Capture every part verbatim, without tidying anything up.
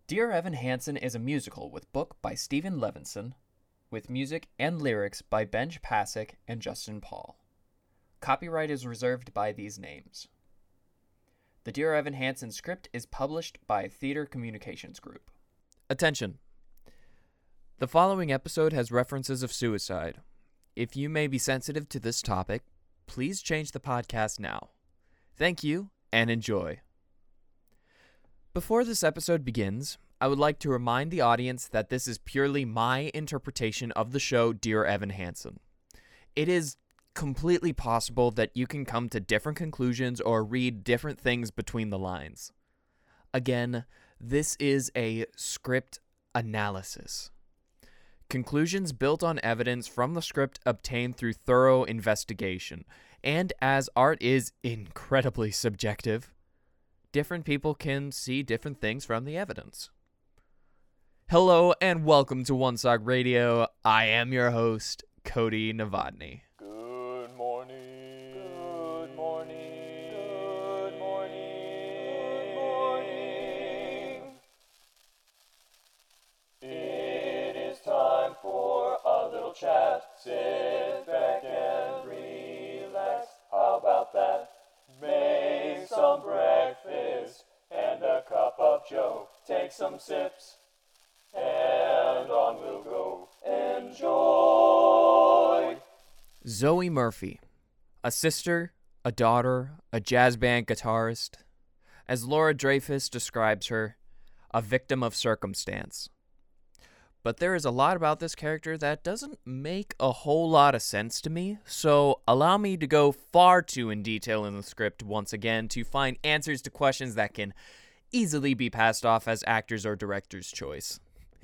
Dear Evan Hansen is a musical with book by Stephen Levinson, with music and lyrics by Benj Pasek and Justin Paul. Copyright is reserved by these names. The Dear Evan Hansen script is published by Theater Communications Group. Attention! The following episode has references of suicide. If you may be sensitive to this topic, please change the podcast now. Thank you, and enjoy. Before this episode begins, I would like to remind the audience that this is purely my interpretation of the show Dear Evan Hansen. It is completely possible that you can come to different conclusions or read different things between the lines. Again, this is a script analysis. Conclusions built on evidence from the script obtained through thorough investigation, and as art is incredibly subjective, different people can see different things from the evidence. Hello and welcome to One Sock Radio. I am your host, Cody Novotny. Good morning. Good morning. Good morning. Good morning. It is time for a little chat. Sit back and relax. How about that? Make some breakfast and a cup of joe. Take some sips and on we'll go. Enjoy! Zoe Murphy, a sister, a daughter, a jazz band guitarist. As Laura Dreyfus describes her, a victim of circumstance. But there is a lot about this character that doesn't make a whole lot of sense to me, so allow me to go far too in detail in the script once again to find answers to questions that can easily be passed off as actors or director's choice.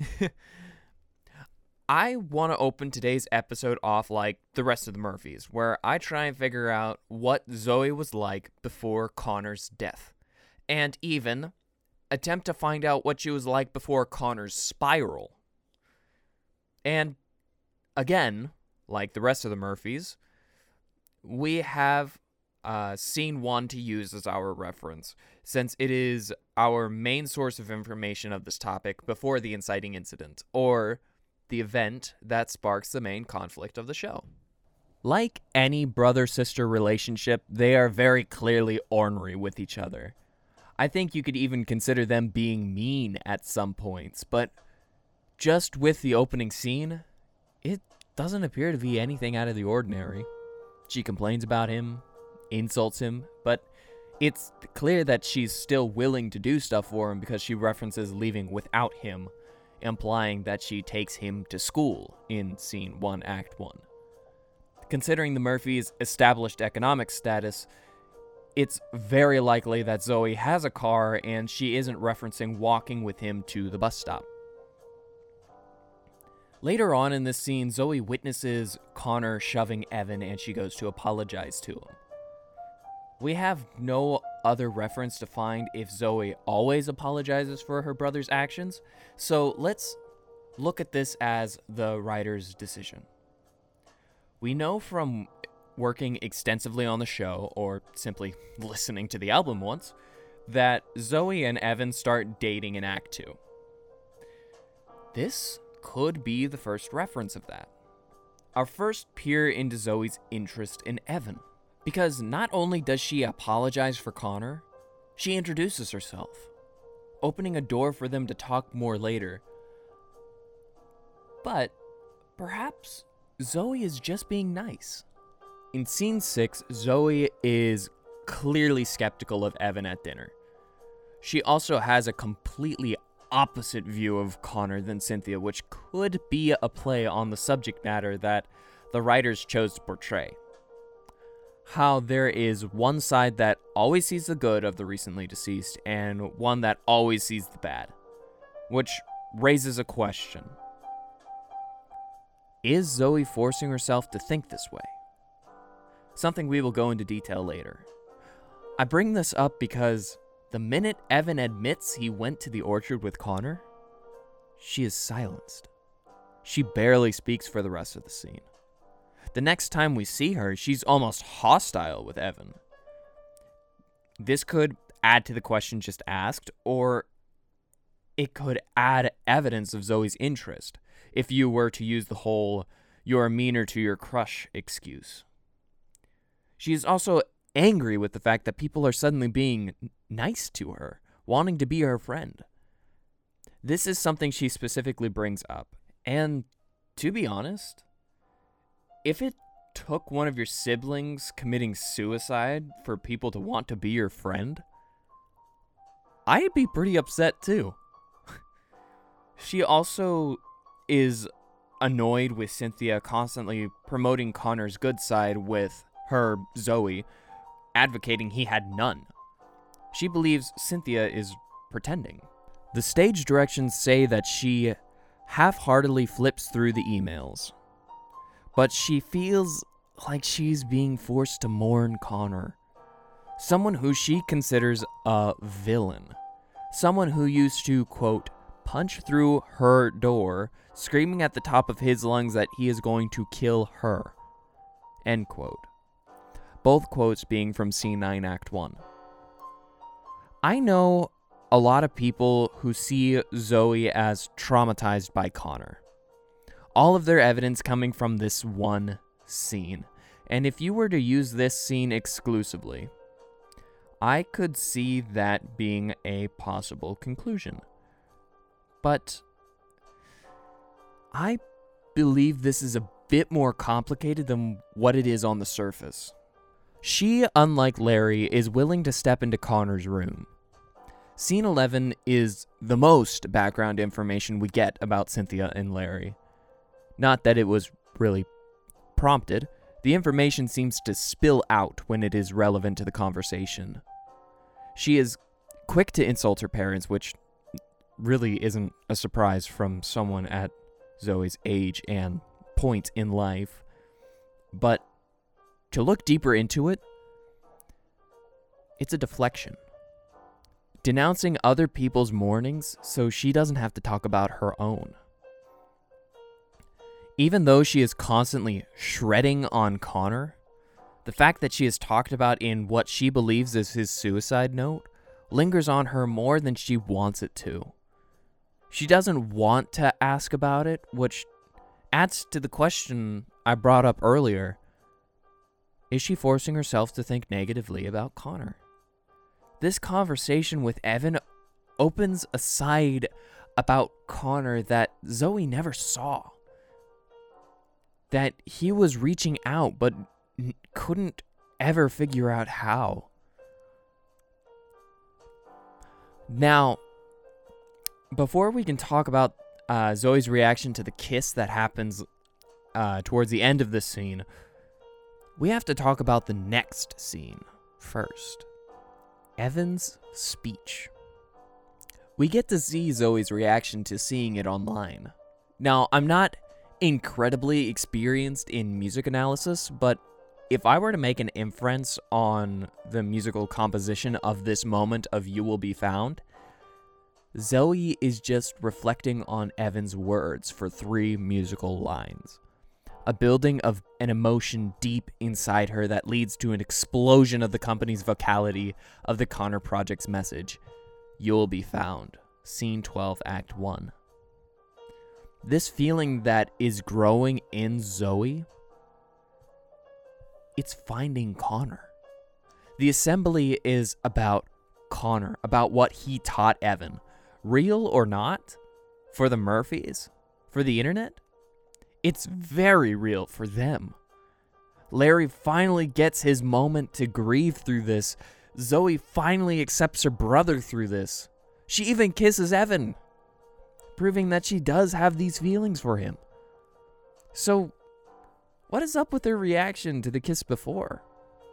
I want to open today's episode off like the rest of the Murphys, where I try and figure out what Zoe was like before Connor's death, and even attempt to find out what she was like before Connor's spiral. And again, like the rest of the Murphys, we have uh, scene one to use as our reference, since it is our main source of information of this topic before the inciting incident, or the event that sparks the main conflict of the show. Like any brother-sister relationship, they are very clearly ornery with each other. I think you could even consider them being mean at some points, but just with the opening scene, it doesn't appear to be anything out of the ordinary. She complains about him, insults him, but it's clear that she's still willing to do stuff for him because she references leaving without him, implying that she takes him to school in scene one, act one. Considering the Murphys' established economic status, it's very likely that Zoe has a car and she isn't referencing walking with him to the bus stop. Later on in this scene, Zoe witnesses Connor shoving Evan and she goes to apologize to him. We have no other reference to find if Zoe always apologizes for her brother's actions, so let's look at this as the writer's decision. We know from working extensively on the show, or simply listening to the album once, that Zoe and Evan start dating in Act two. This could be the first reference of that. Our first peer into Zoe's interest in Evan, because not only does she apologize for Connor, she introduces herself, opening a door for them to talk more later. But perhaps Zoe is just being nice. In scene six, Zoe is clearly skeptical of Evan at dinner. She also has a completely opposite view of Connor than Cynthia, which could be a play on the subject matter that the writers chose to portray. How there is one side that always sees the good of the recently deceased and one that always sees the bad, which raises a question. Is Zoe forcing herself to think this way? Something we will go into detail later. I bring this up because the minute Evan admits he went to the orchard with Connor, she is silenced. She barely speaks for the rest of the scene. The next time we see her, she's almost hostile with Evan. This could add to the question just asked, or it could add evidence of Zoe's interest if you were to use the whole "you're meaner to your crush" excuse. She is also angry with the fact that people are suddenly being nice to her, wanting to be her friend. This is something she specifically brings up. And to be honest, if it took one of your siblings committing suicide for people to want to be your friend, I'd be pretty upset too. She also is annoyed with Cynthia constantly promoting Connor's good side with her, Zoe, advocating he had none. She believes Cynthia is pretending. The stage directions say that she half-heartedly flips through the emails, but she feels like she's being forced to mourn Connor, someone who she considers a villain, someone who used to, quote, punch through her door, screaming at the top of his lungs that he is going to kill her, end quote. Both quotes being from Scene nine, Act one. I know a lot of people who see Zoe as traumatized by Connor. All of their evidence coming from this one scene. And if you were to use this scene exclusively, I could see that being a possible conclusion. But I believe this is a bit more complicated than what it is on the surface. She, unlike Larry, is willing to step into Connor's room. Scene eleven is the most background information we get about Cynthia and Larry. Not that it was really prompted. The information seems to spill out when it is relevant to the conversation. She is quick to insult her parents, which really isn't a surprise from someone at Zoe's age and point in life. But to look deeper into it, it's a deflection. Denouncing other people's mournings so she doesn't have to talk about her own. Even though she is constantly shredding on Connor, the fact that she is talked about in what she believes is his suicide note lingers on her more than she wants it to. She doesn't want to ask about it, which adds to the question I brought up earlier. Is she forcing herself to think negatively about Connor? This conversation with Evan opens a side about Connor that Zoe never saw. That he was reaching out but n- couldn't ever figure out how. Now, before we can talk about uh, Zoe's reaction to the kiss that happens uh, towards the end of this scene, we have to talk about the next scene first. Evan's speech. We get to see Zoe's reaction to seeing it online. Now, I'm not incredibly experienced in music analysis, but if I were to make an inference on the musical composition of this moment of You Will Be Found, Zoe is just reflecting on Evan's words for three musical lines. A building of an emotion deep inside her that leads to an explosion of the company's vocality of the Connor Project's message. You'll be found. Scene twelve, Act one. This feeling that is growing in Zoe, it's finding Connor. The assembly is about Connor, about what he taught Evan. Real or not, for the Murphys, for the internet, it's very real for them. Larry finally gets his moment to grieve through this. Zoe finally accepts her brother through this. She even kisses Evan, proving that she does have these feelings for him. So, what is up with their reaction to the kiss before?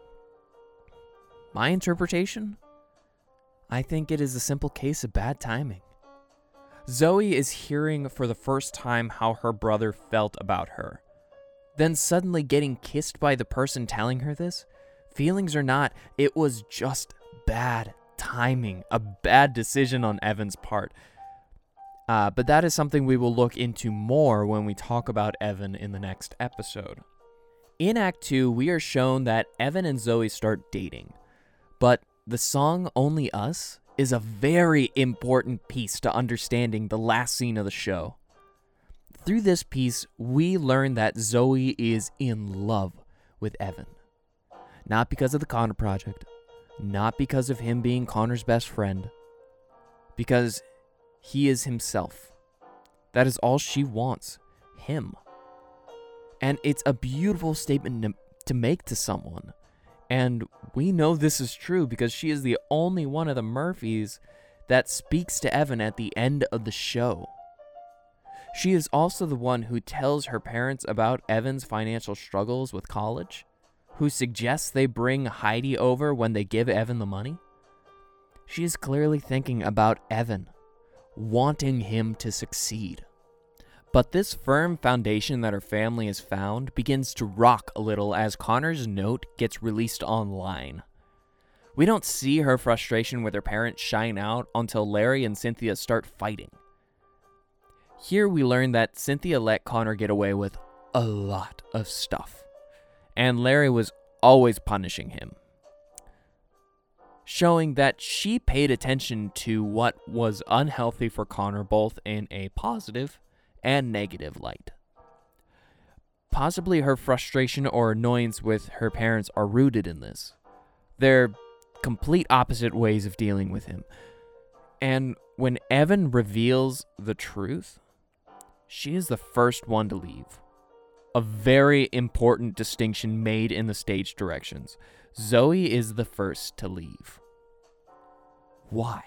My interpretation? I think it is a simple case of bad timing. Zoe is hearing for the first time how her brother felt about her. Then suddenly getting kissed by the person telling her this? Feelings or not, it was just bad timing, a bad decision on Evan's part. Uh, but that is something we will look into more when we talk about Evan in the next episode. In Act two, we are shown that Evan and Zoe start dating, but the song Only Us is a very important piece to understanding the last scene of the show. Through this piece, we learn that Zoe is in love with Evan. Not because of the Connor Project, not because of him being Connor's best friend, because he is himself. That is all she wants, him. And it's a beautiful statement to, to make to someone. And we know this is true because she is the only one of the Murphys that speaks to Evan at the end of the show. She is also the one who tells her parents about Evan's financial struggles with college, who suggests they bring Heidi over when they give Evan the money. She is clearly thinking about Evan, wanting him to succeed. But this firm foundation that her family has found begins to rock a little as Connor's note gets released online. We don't see her frustration with her parents shine out until Larry and Cynthia start fighting. Here we learn that Cynthia let Connor get away with a lot of stuff, and Larry was always punishing him, showing that she paid attention to what was unhealthy for Connor both in a positive and negative light. Possibly her frustration or annoyance with her parents are rooted in this. They're complete opposite ways of dealing with him. And when Evan reveals the truth, she is the first one to leave. A very important distinction made in the stage directions. Zoe is the first to leave. Why?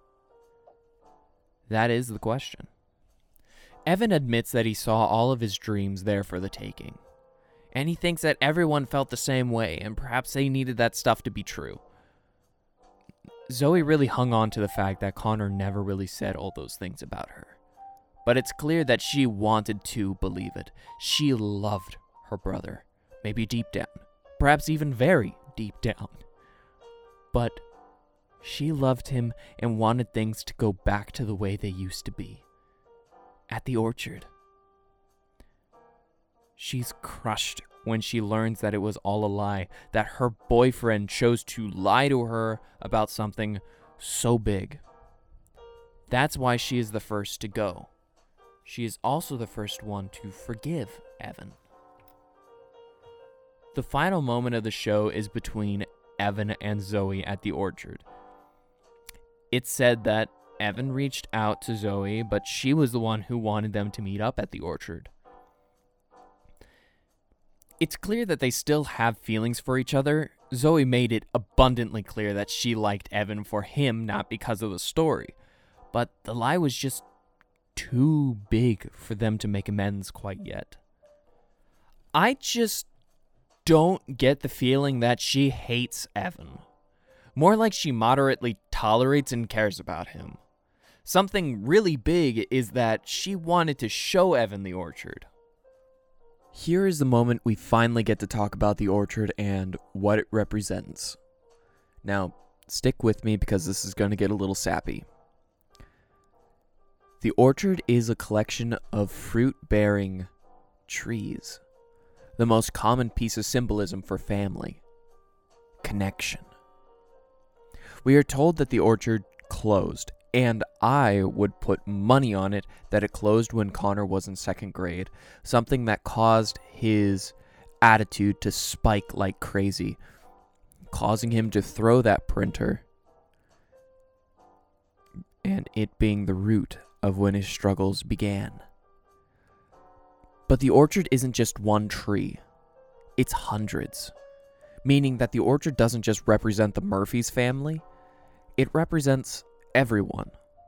That is the question. Evan admits that he saw all of his dreams there for the taking. And he thinks that everyone felt the same way, and perhaps they needed that stuff to be true. Zoe really hung on to the fact that Connor never really said all those things about her. But it's clear that she wanted to believe it. She loved her brother, maybe deep down, perhaps even very deep down. But she loved him and wanted things to go back to the way they used to be. At the orchard. She's crushed when she learns that it was all a lie, that her boyfriend chose to lie to her about something so big. That's why she is the first to go. She is also the first one to forgive Evan. The final moment of the show is between Evan and Zoe at the orchard. It's said that Evan reached out to Zoe, but she was the one who wanted them to meet up at the orchard. It's clear that they still have feelings for each other. Zoe made it abundantly clear that she liked Evan for him, not because of the story. But the lie was just too big for them to make amends quite yet. I just don't get the feeling that she hates Evan. More like she moderately tolerates and cares about him. Something really big is that she wanted to show Evan the orchard. Here is the moment we finally get to talk about the orchard and what it represents. Now, stick with me because this is going to get a little sappy. The orchard is a collection of fruit-bearing trees. The most common piece of symbolism for family. Connection. We are told that the orchard closed, and I would put money on it that it closed when Connor was in second grade, something that caused his attitude to spike like crazy, causing him to throw that printer, and it being the root of when his struggles began. But the orchard isn't just one tree, it's hundreds, meaning that the orchard doesn't just represent the Murphys family, it represents everyone.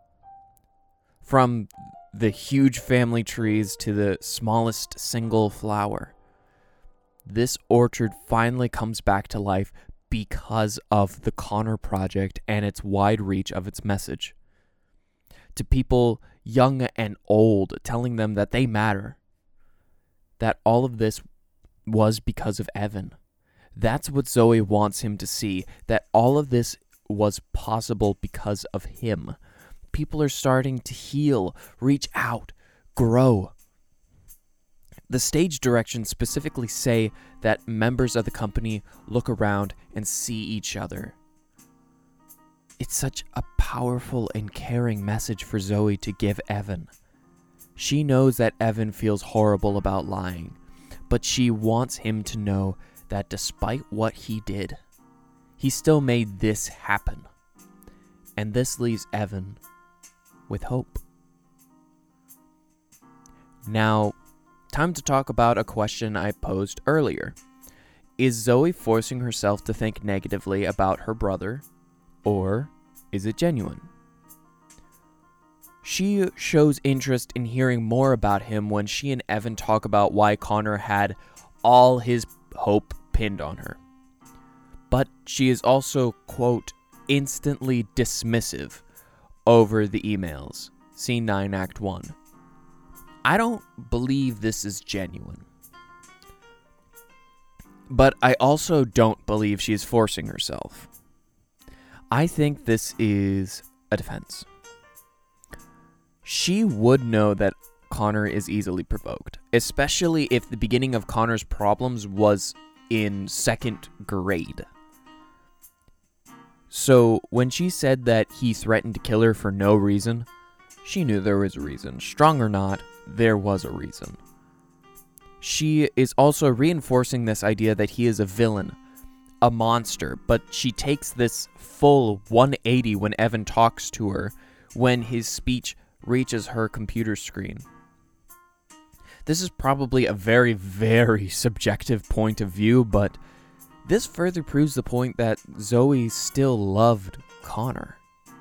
From the huge family trees to the smallest single flower. This orchard finally comes back to life because of the Connor Project and its wide reach of its message. To people young and old, telling them that they matter. That all of this was because of Evan. That's what Zoe wants him to see, that all of this was possible because of him. People are starting to heal, reach out, grow. The stage directions specifically say that members of the company look around and see each other. It's such a powerful and caring message for Zoe to give Evan. She knows that Evan feels horrible about lying, but she wants him to know that despite what he did, he still made this happen. And this leaves Evan with hope. Now, time to talk about a question I posed earlier. Is Zoe forcing herself to think negatively about her brother, or is it genuine? She shows interest in hearing more about him when she and Evan talk about why Connor had all his hope pinned on her. But she is also, quote, instantly dismissive over the emails. Scene nine, Act one. I don't believe this is genuine. But I also don't believe she is forcing herself. I think this is a defense. She would know that Connor is easily provoked, especially if the beginning of Connor's problems was in second grade. So when she said that he threatened to kill her for no reason, she knew there was a reason. Strong or not, there was a reason. She is also reinforcing this idea that he is a villain, a monster, but she takes this full one eighty when Evan talks to her, when his speech reaches her computer screen. This is probably a very, very subjective point of view, but this further proves the point that Zoe still loved Connor.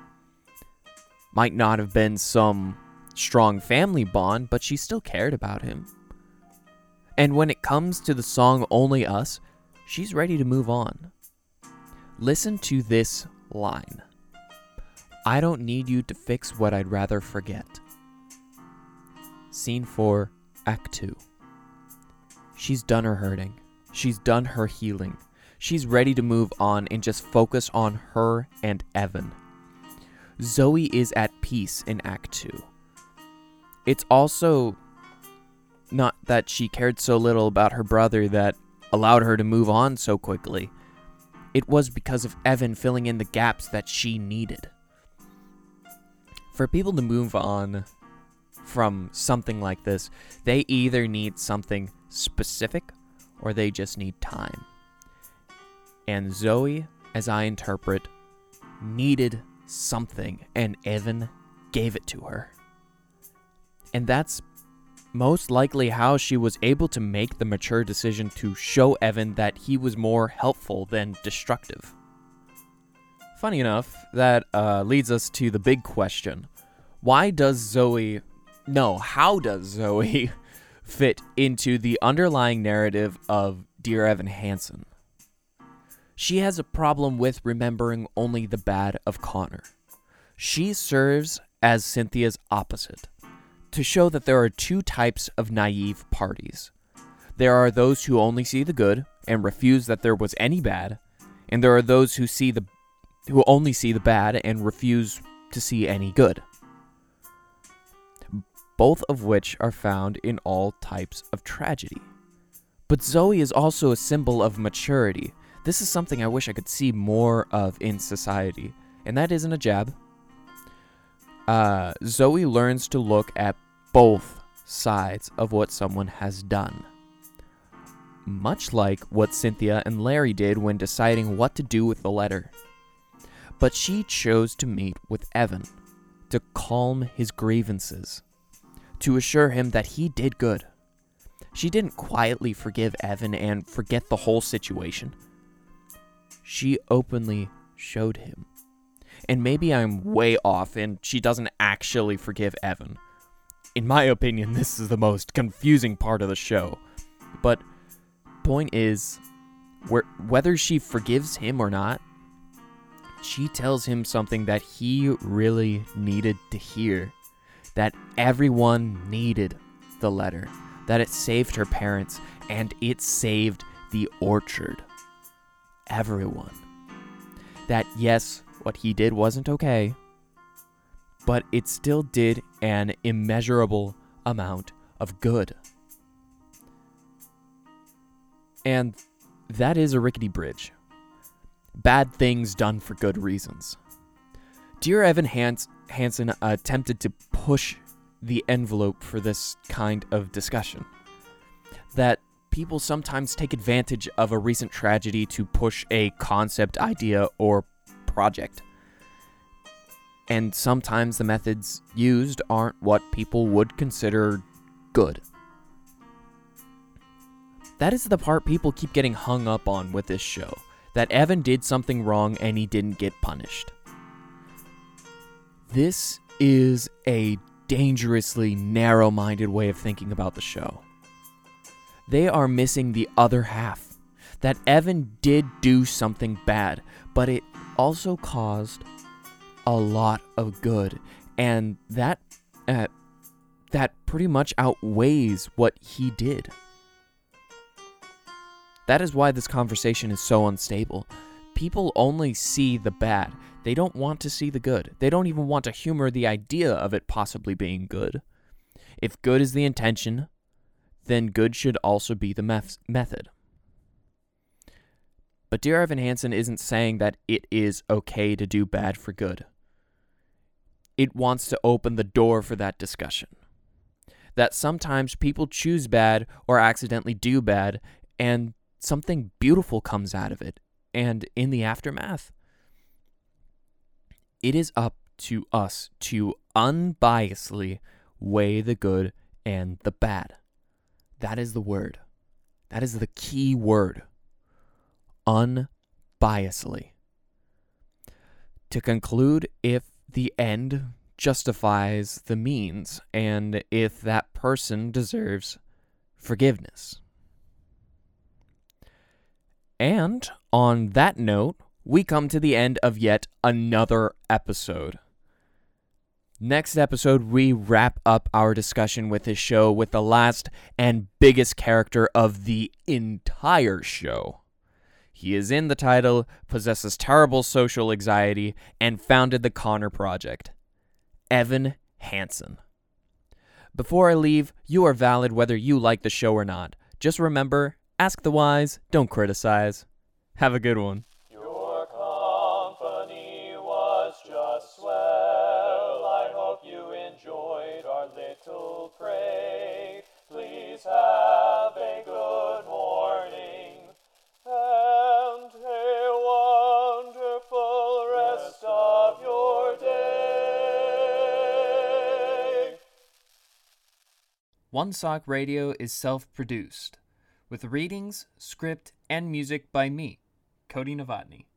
Might not have been some strong family bond, but she still cared about him. And when it comes to the song Only Us, she's ready to move on. Listen to this line. I don't need you to fix what I'd rather forget. Scene four, Act two. She's done her hurting. She's done her healing. She's ready to move on and just focus on her and Evan. Zoe is at peace in Act two. It's also not that she cared so little about her brother that allowed her to move on so quickly. It was because of Evan filling in the gaps that she needed. For people to move on from something like this, they either need something specific or they just need time. And Zoe, as I interpret, needed something, and Evan gave it to her. And that's most likely how she was able to make the mature decision to show Evan that he was more helpful than destructive. Funny enough, that uh, leads us to the big question. Why does Zoe, no, how does Zoe fit into the underlying narrative of Dear Evan Hansen? She has a problem with remembering only the bad of Connor. She serves as Cynthia's opposite, to show that there are two types of naive parties. There are those who only see the good and refuse that there was any bad, and there are those who see the who only see the bad and refuse to see any good. Both of which are found in all types of tragedy. But Zoe is also a symbol of maturity. This is something I wish I could see more of in society, and that isn't a jab. Uh, Zoe learns to look at both sides of what someone has done. Much like what Cynthia and Larry did when deciding what to do with the letter. But she chose to meet with Evan, to calm his grievances, to assure him that he did good. She didn't quietly forgive Evan and forget the whole situation. She openly showed him. And maybe I'm way off and she doesn't actually forgive Evan. In my opinion, this is the most confusing part of the show. But point is, where, whether she forgives him or not, she tells him something that he really needed to hear. That everyone needed the letter. That it saved her parents, and it saved the orchard. Everyone. That yes, what he did wasn't okay, but it still did an immeasurable amount of good. And that is a rickety bridge. Bad things done for good reasons. Dear Evan Hans- Hansen attempted to push the envelope for this kind of discussion. That people sometimes take advantage of a recent tragedy to push a concept, idea, or project. And sometimes the methods used aren't what people would consider good. That is the part people keep getting hung up on with this show. That Evan did something wrong and he didn't get punished. This is a dangerously narrow-minded way of thinking about the show. They are missing the other half. That Evan did do something bad, but it also caused a lot of good. And that, uh, that pretty much outweighs what he did. That is why this conversation is so unstable. People only see the bad. They don't want to see the good. They don't even want to humor the idea of it possibly being good. If good is the intention, then good should also be the mef- method. But Dear Evan Hansen isn't saying that it is okay to do bad for good. It wants to open the door for that discussion. That sometimes people choose bad or accidentally do bad, and something beautiful comes out of it. And in the aftermath, it is up to us to unbiasedly weigh the good and the bad. That is the word. That is the key word. Unbiasedly. To conclude, if the end justifies the means, and if that person deserves forgiveness. And on that note, we come to the end of yet another episode. Next episode, we wrap up our discussion with this show with the last and biggest character of the entire show. He is in the title, possesses terrible social anxiety, and founded the Connor Project. Evan Hansen. Before I leave, you are valid whether you like the show or not. Just remember, ask the wise, don't criticize. Have a good one. Your company was just swell. I hope you enjoyed our little prank. Please have a good morning and a wonderful rest of your day. One Sock Radio is self-produced, with readings, script, and music by me, Cody Novotny.